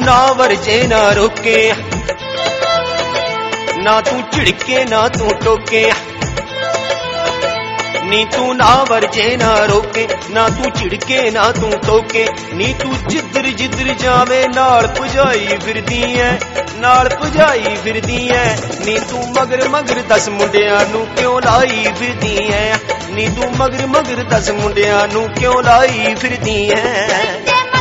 ना वरजे ना रोके, ना तू झिड़के ना तू टोके, नी तू ना वरजे ना रोके, ना तू झिड़के ना तू टोके, नी तू जिधर जिधर जावे नाल भजाई फिरदी है, नाल भजाई फिरदी है, नी तू मगर मगर दस मुंडियां नू क्यों लाई फिरदी है, नी तू मगर मगर दस मुंडियां नू क्यों लाई फिरदी है।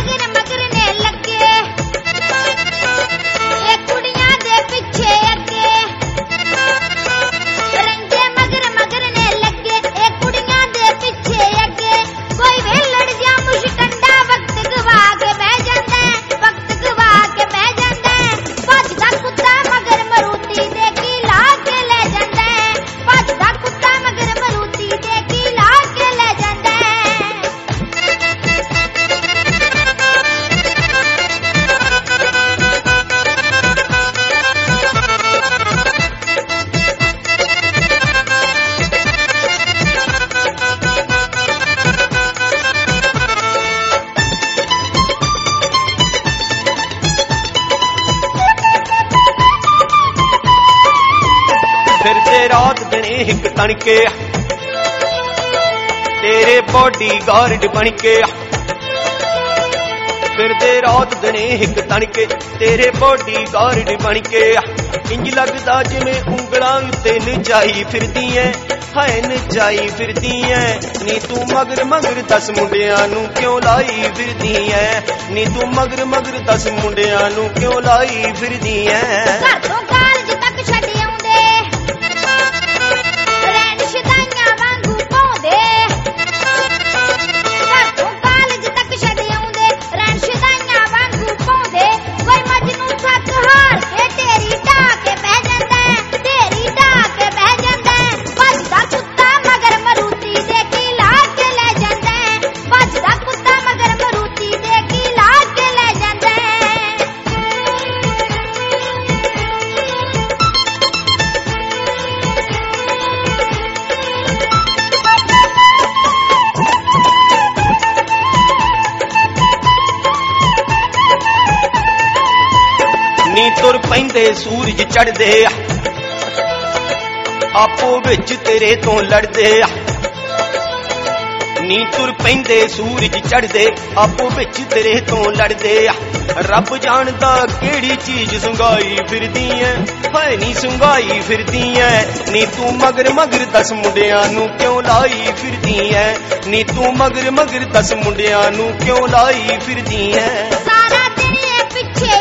फिरदे रात दिने हिक तनके, तेरे बॉडी गार्ड बनके, फिरदे रात दिने हिक तनके, तेरे बॉडी गार्ड बनके, इंज लगदा जिवें उंगलां उत्ते नचाई फिरदी है, हाय नचाई फिरदी है, नी तू मगर मगर दस मुंडियां नू क्यों लाई फिरदी है, नी तू मगर मगर दस मुंडियां नू क्यों लाई फिरदी है। नी तुर पैंदे सूरज चढ़दे, आपो विच तेरे तो लड़दे, नी तुर पैंदे सूरज चढ़दे, आपो विच तेरे तो लड़दे, रब जानदा केड़ी चीज संगाई फिरदी है, हाय नी संगाई फिरदी है, नी तू मगर मगर दस मुंडियां नू क्यों लाई फिरदी है, नी तू मगर मगर दस मुंडियां नू क्यों लाई फिरदी है। सारा दिन ये पिछे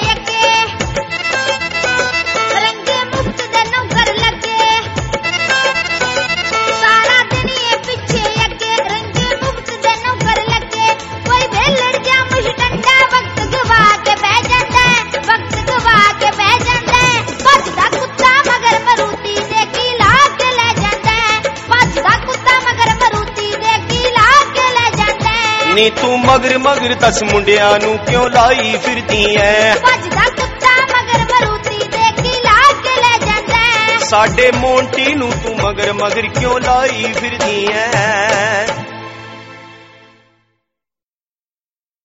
नी तू मगर मगर दस मुंडियां नू क्यों लाई फिरदी है, भजदा कुत्ता मगर मरूती दे की ला के ले जांदा है, साडे मोंटी नू तू मगर मगर क्यों लाई फिरदी है।